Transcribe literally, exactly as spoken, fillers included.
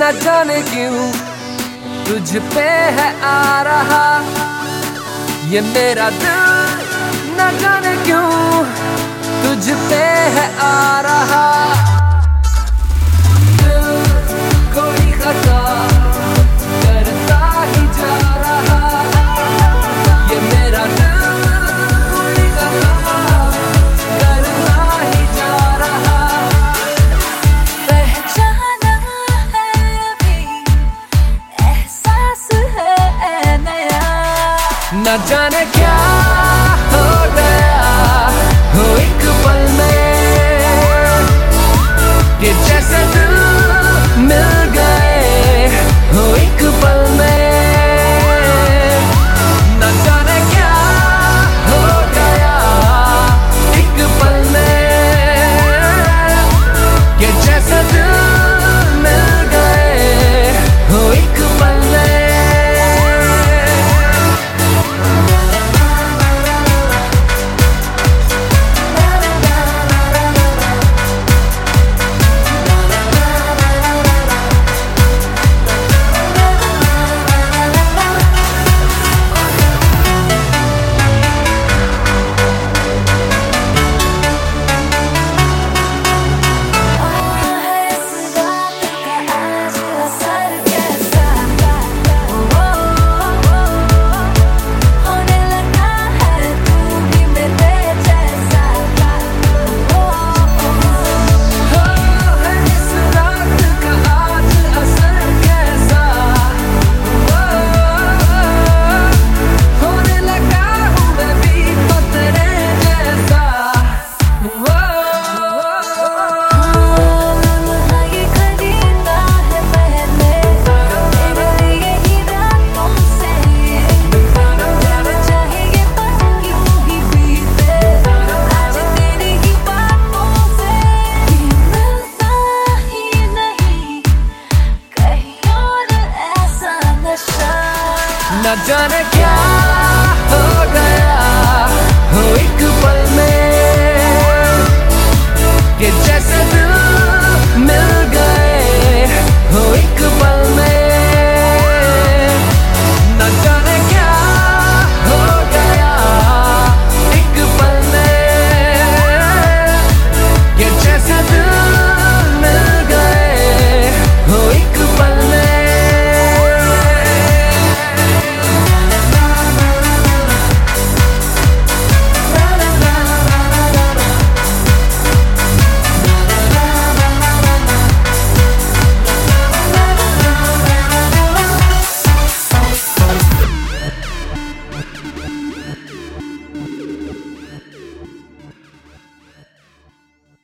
न जाने क्यों तुझ पे है आ रहा ये मेरा दिल, न जाने क्यों तुझ पे है आ रहा। दिल कोई खता करता ही जा रहा ये मेरा दिल कोई खता करता ही जा रहा। पहचाना है अभी एहसास है नया, न जाने क्या हो गया हो एक पल में कि जैसे दिल मिल गए हो एक पल में। न जाने क्या हो गया एक पल में कि जैसे दिल मिल गए हो एक पल में। न जाने